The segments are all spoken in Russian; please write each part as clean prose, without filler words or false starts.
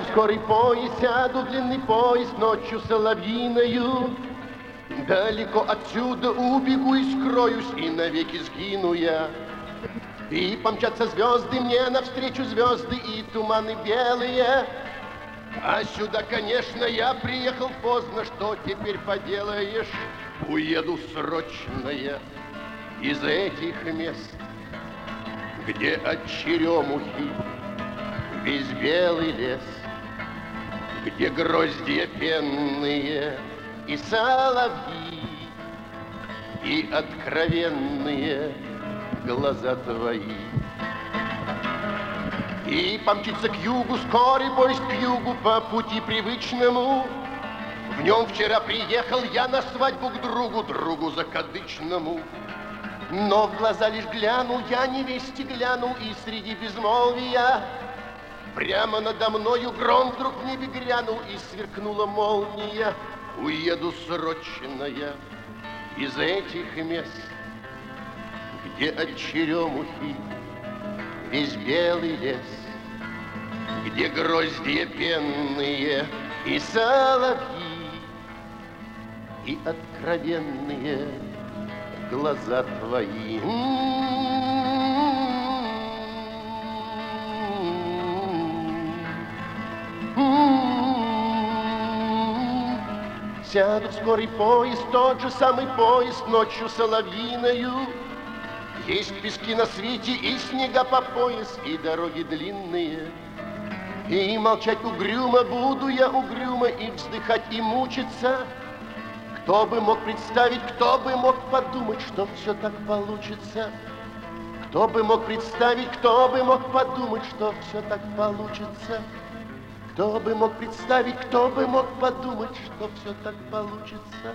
Сяду в скорый поезд, сяду в длинный поезд ночью соловьиною. Далеко отсюда убегу и скроюсь, и навеки сгину я. И помчатся звезды мне навстречу, звезды и туманы белые. А сюда, конечно, я приехал поздно, что теперь поделаешь? Уеду срочно я из этих мест, где от черемухи весь белый лес, где гроздья пенные и соловьи, и откровенные глаза твои. И помчится к югу скорый поезд, к югу по пути привычному. В нем вчера приехал я на свадьбу к другу, другу закадычному. Но в глаза лишь глянул, я невесте глянул, и среди безмолвия прямо надо мною гром вдруг в небе грянул, и сверкнула молния. Уеду срочно я из этих мест, где от черемухи весь белый лес, где гроздья пенные и соловьи, и откровенные глаза твои. Сяду в скорый поезд, тот же самый поезд ночью соловьиною. Есть пески на свете и снега по пояс, и дороги длинные. И молчать угрюмо буду я угрюмо, и вздыхать, и мучиться. Кто бы мог представить, кто бы мог подумать, что все так получится? Кто бы мог представить, кто бы мог подумать, что все так получится? Кто бы мог представить, кто бы мог подумать, что все так получится?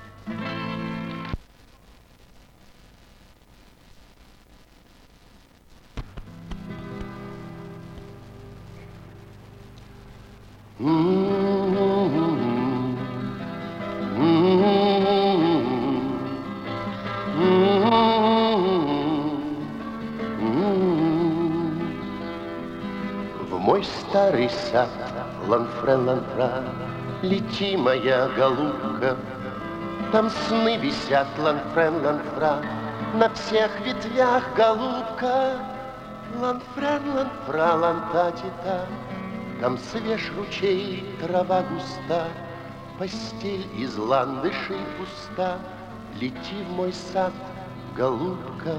В мой старый сад, ланфрен, ланфра, лети, моя голубка. Там сны висят, ланфрен, ланфра, на всех ветвях, голубка. Ланфрен, ланфра, лантатита, там свеж ручей, трава густа, постель из ландышей пуста. Лети в мой сад, голубка.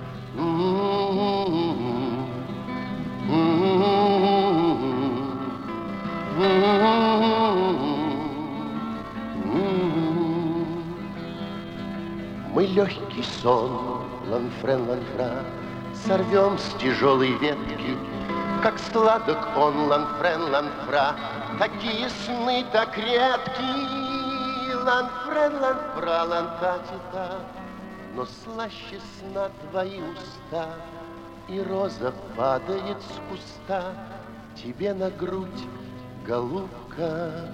Мы легкий сон, ланфрен, ланфра, сорвем с тяжелой ветки. Как сладок он, ланфрен, ланфра, такие сны так редки. Ланфрен, ланфра, лантатита, но слаще сна твои уста, и роза падает с куста тебе на грудь, голубка.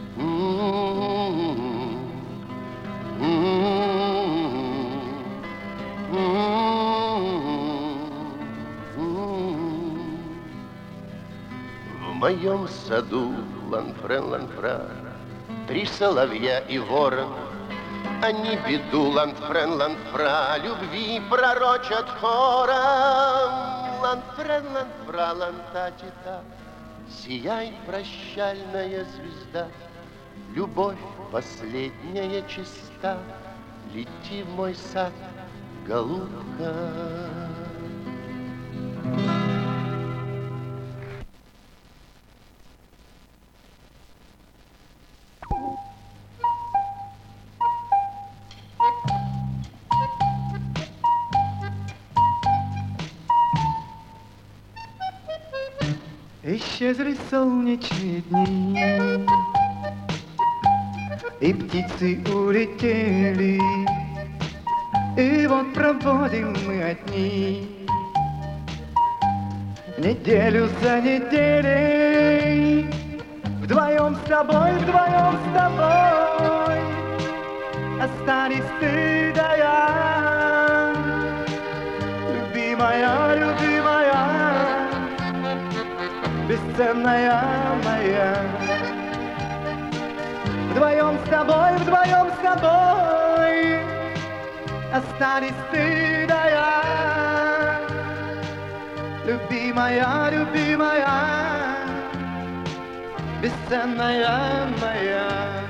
В моем саду, ланфрен, ланфра, три соловья и ворон. Они беду, ланфрен, ланфра, любви пророчат хором. Ланфрен, ланфра, лантатита, сияй, прощальная звезда, любовь последняя чиста. Лети в мой сад, голубка. Исчезли солнечные дни, и птицы улетели, и вот проводим мы одни неделю за неделей, вдвоем с тобой, вдвоем с тобой. Остались ты да я, любимая, любимая. Без бесценная моя. Вдвоем с тобой остались ты да я. Любимая, любимая, бесценная моя.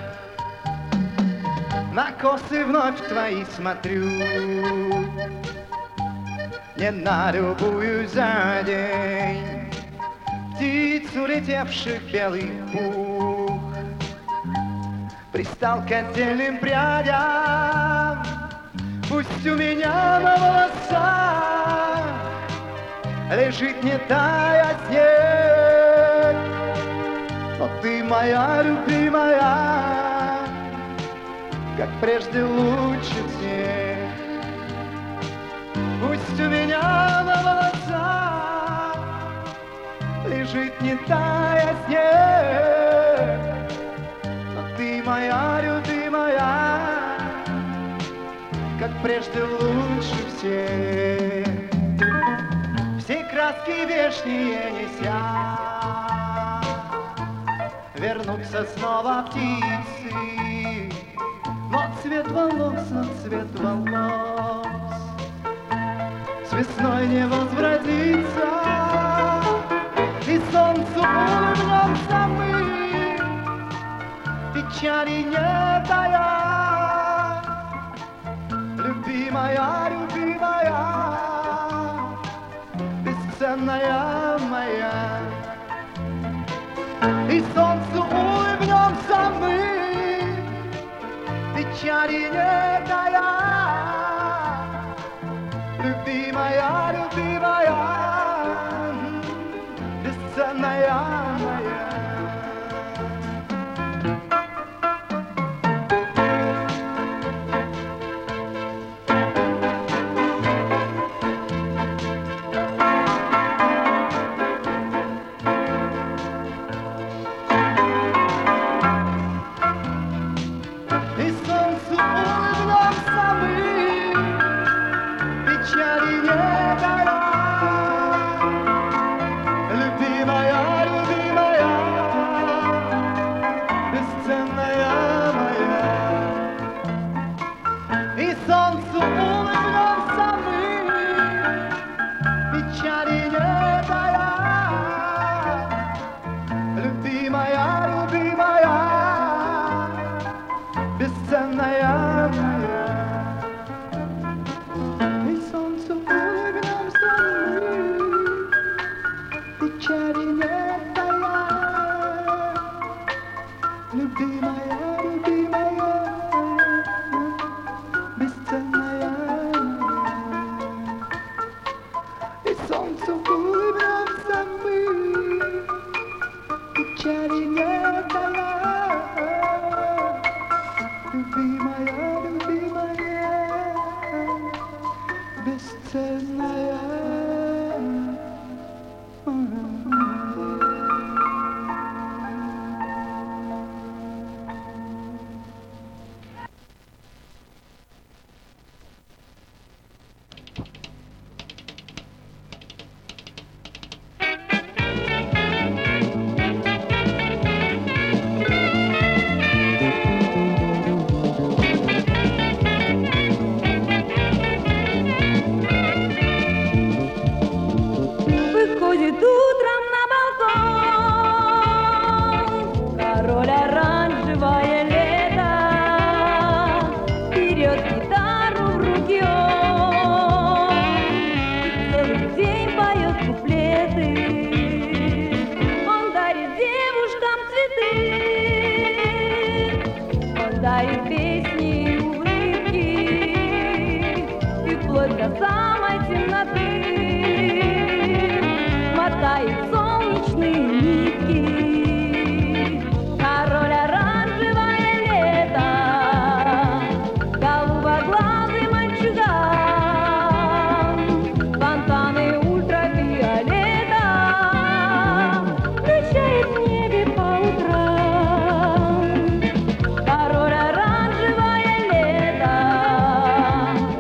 На косы вновь твои смотрю, не на любую за день птиц, улетевших в белый пух, пристал к отдельным прядям. Пусть у меня на волосах лежит не тая снег, но ты моя любимая, как прежде лучше всех. Пусть у меня на волосах лежит не тая снег, но ты моя любимая, как прежде лучше всех. Все краски вешние неся, вернутся снова птицы, но цвет волос с весной не возвратится, и солнцу улыбнемся мы, печали не тая. Любимая, любимая, бесценная моя, и солнцу улыбнемся мы, печали не тая. Любимая, любимая, бесценная моя.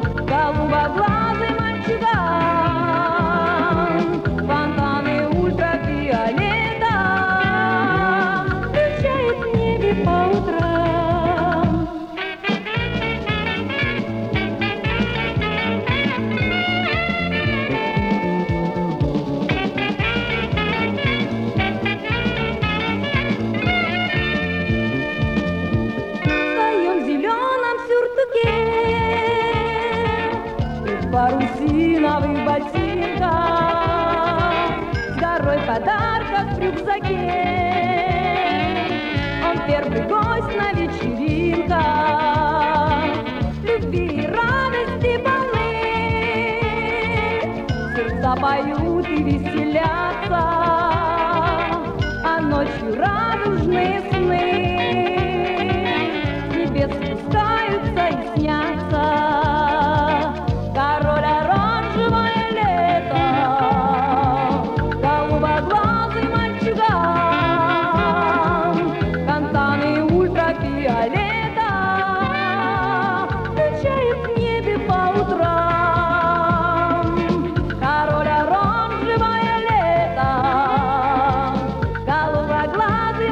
Фонтаны ультра в рюкзаке. Он первый гость на вечеринках, любви и радости полны. Сердца поют и веселятся, а ночью радужные сны с небес спускаются и снятся. Король оранжевое лето, голубоглазый мальчуган, фонтаны ультрафиолета включает в небе по утрам. Король оранжевое лето, голубоглазый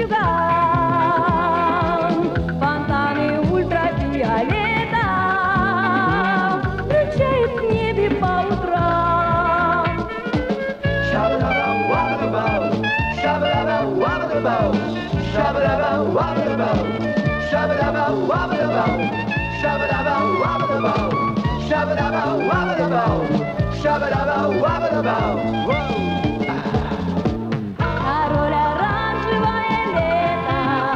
мальчуган, фонтаны ультрафиолета включает в небе по утрам. Shabba-dabba-wabba-dabba, shabba-dabba-wabba-dabba, shabba-dabba-wabba-dabba, shabba-dabba-wabba-dabba, shabba-dabba-wabba-dabba, shabba-dabba-wabba-dabba, shabba-dabba-wabba-dabba. Король оранжевое лето,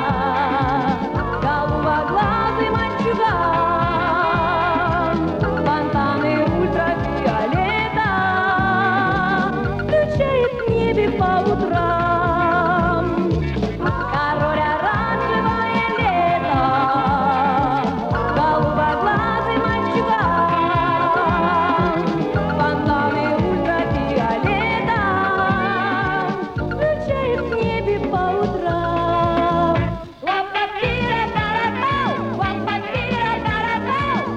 голубоглазый мальчуган, фонтаны ультрафиолета включает в небе по утрам. Король оранжевое лето, голубоглазый мальчуган, фонтаны ультрафиолета включает в небе по утрам. Ла-па-пира-пара-пау, ла-па-пира-пара-пау,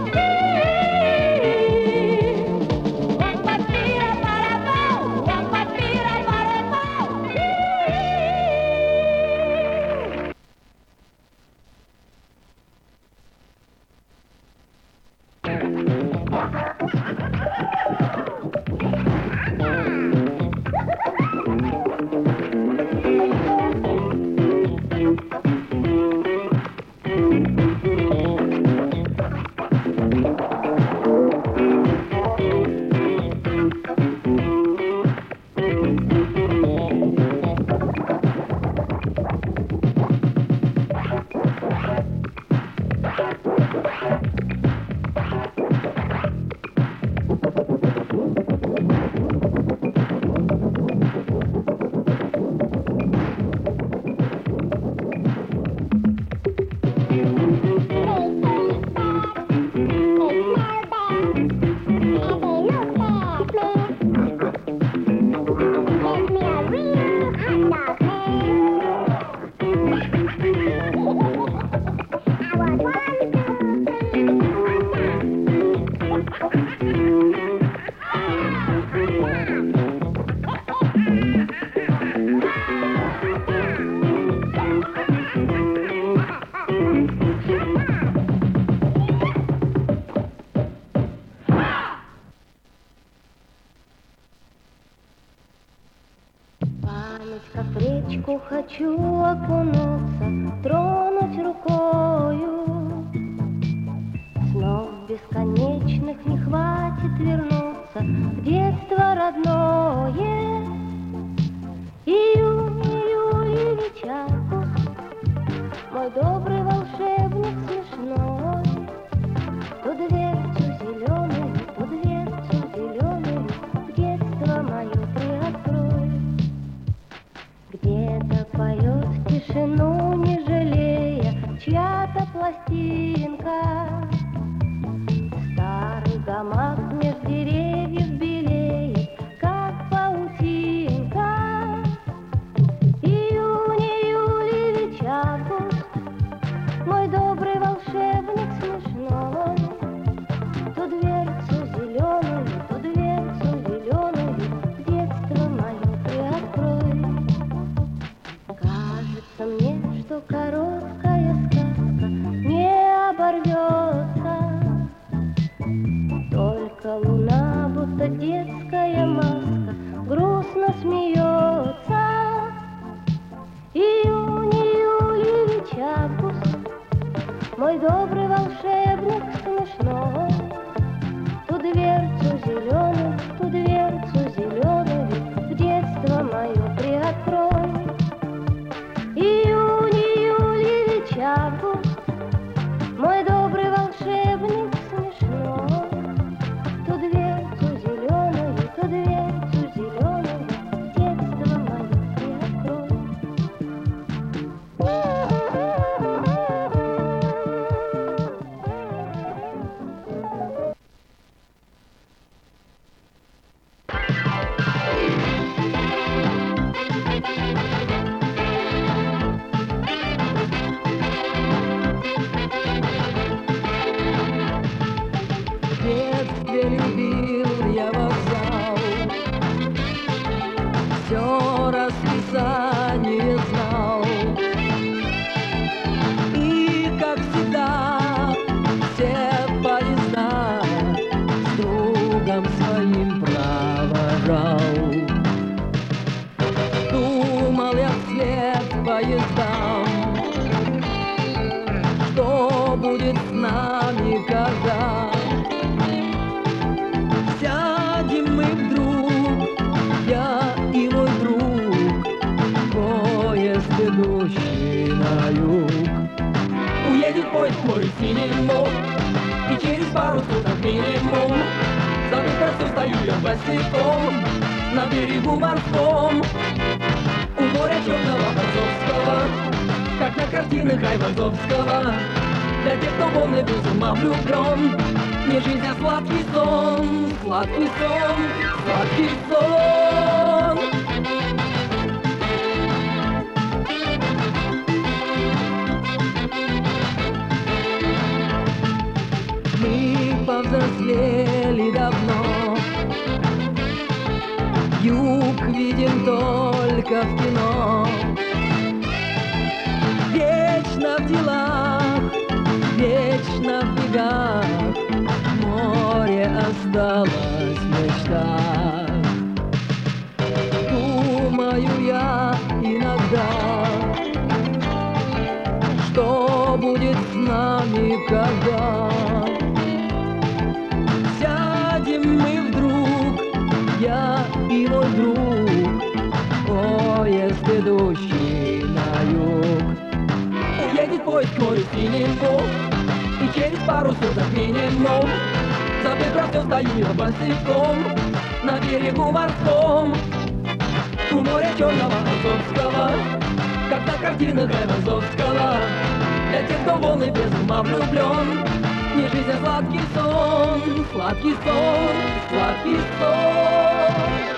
ла-па-пира-пара-пау, ла-па-пира-пара-пау. Память, как в речку хочу окунуться, тронуть рукою. Снов бесконечных не хватит вернуться в детство родное. Июнь, Юрьевич Август, мой добрый волшебник смешной. Ту дверцу зеленую, ту дверцу зеленую в детство мое приоткрой. Где-то поет тишину, не жалея, чья-то пластинка. Старый гамак меж деревьев белеет, как паутинка. Июнь, Юрьевич Август, мой добрый волшебник смешной. Ту дверцу зеленую, ту дверцу зеленую в детство мое приоткрой. Кажется мне, что короткая сказка не оборвется. Только луна, будто детская маска, грустно смеется. Июнь, Юрьевич Август, мой добрый волшебник смешной. Ту дверцу зеленую в детство мое приоткрой. Мой добрый волшебник смешной, ту дверцу зеленую, ту дверцу зеленую, детство мое приоткрой. В детстве любил я вокзал, все расписание знал. И, как всегда, все поезда с другом своим провожал. Думал я вслед поездам, что будет с нами, когда сядем мы вдруг, я и мой друг, поезд, идущий на юг. Уедет поезд к морю синему, и через пару суток минимум завтра все стою я босиком на берегу морском, у моря черного Азовского, как на картинах Айвазовского. Для тех, кто волны без ума влюблен, не жизнь, а сладкий сон, сладкий сон, сладкий сон. Мы повзрослели давно, юг видим только в кино. Вечно в делах, вечно в бегах, море осталось в мечтах. Думаю я иногда, что будет с нами, когда сядем мы вдруг, я и мой друг, поезд, идущий на юг. Уедет поезд к морю синему, и через пару суток минимум забыв про все, стою я босиком на берегу морском, у моря черного Азовского, как на картинах Айвазовского. Для тех, кто волны без ума влюблен, не жизнь, а сладкий сон, сладкий сон, сладкий сон.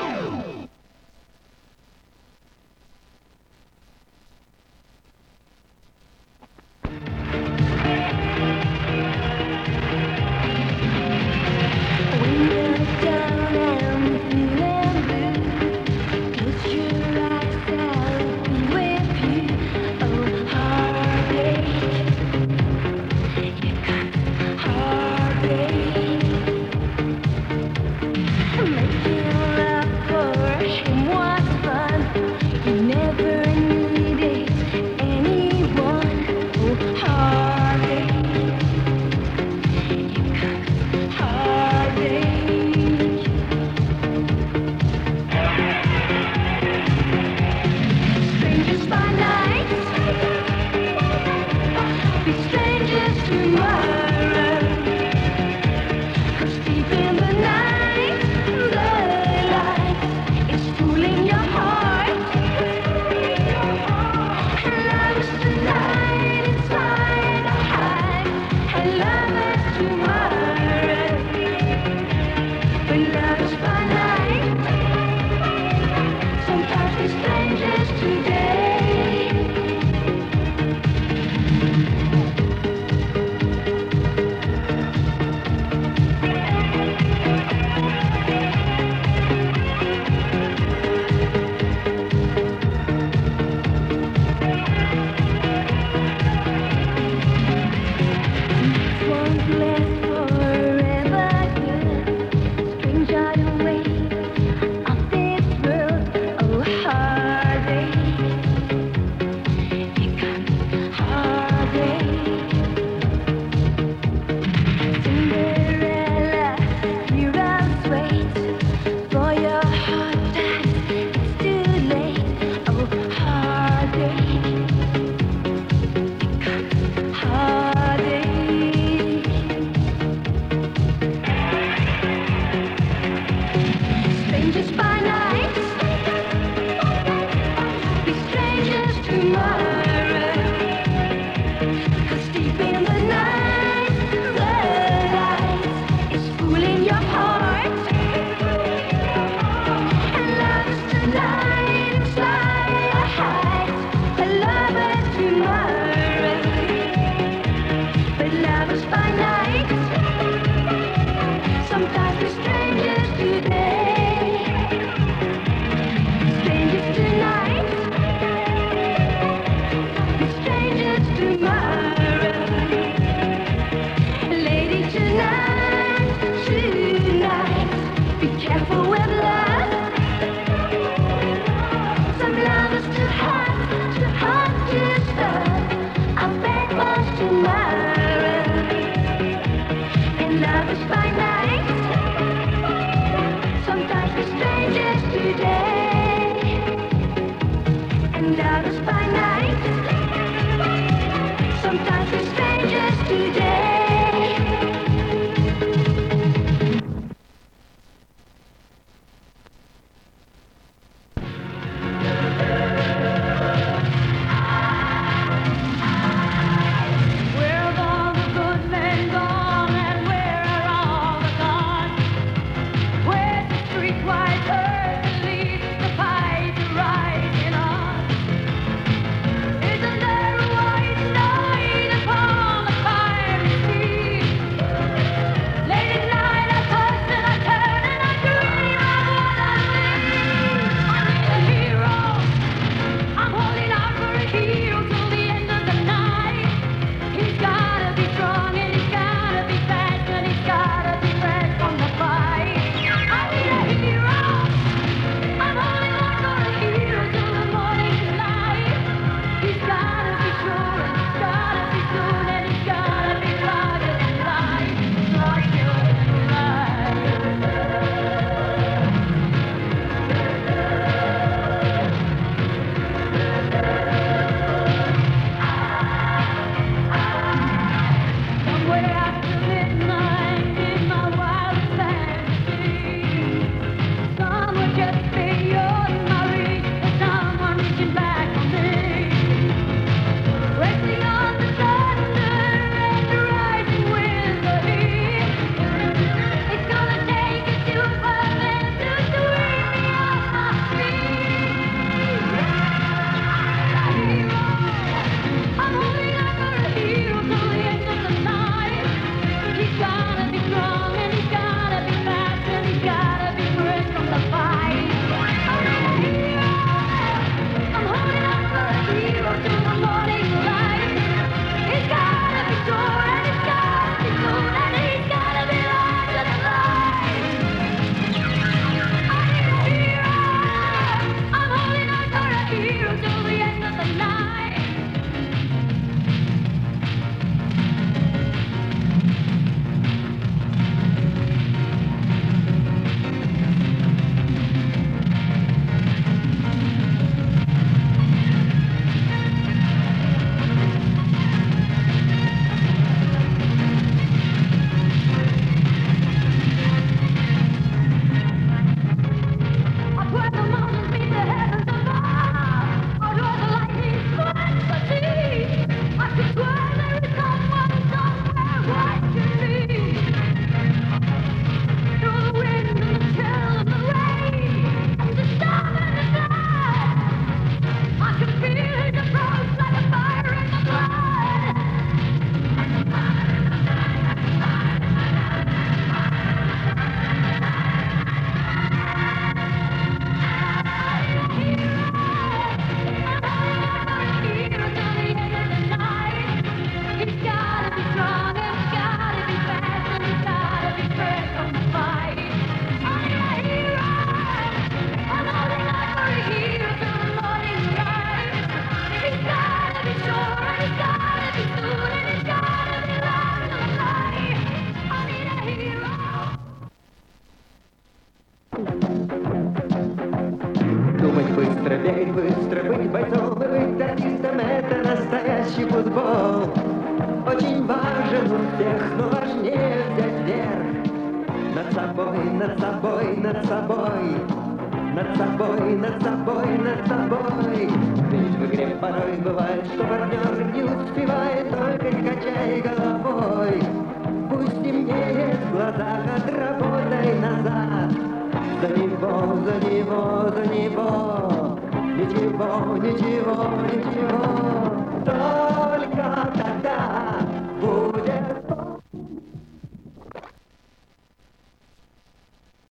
бегать быстро, быть бойцом и быть артистом — это настоящий футбол. Очень важен успех, но важнее взять верх над собой, над собой, над собой, над собой, над собой, над собой. Ведь в игре порой бывает, что партнер не успевает, только не качай головой. Пусть темнеет в глазах, отработай назад. За него, за него, за него. Ничего, ничего, ничего. Только тогда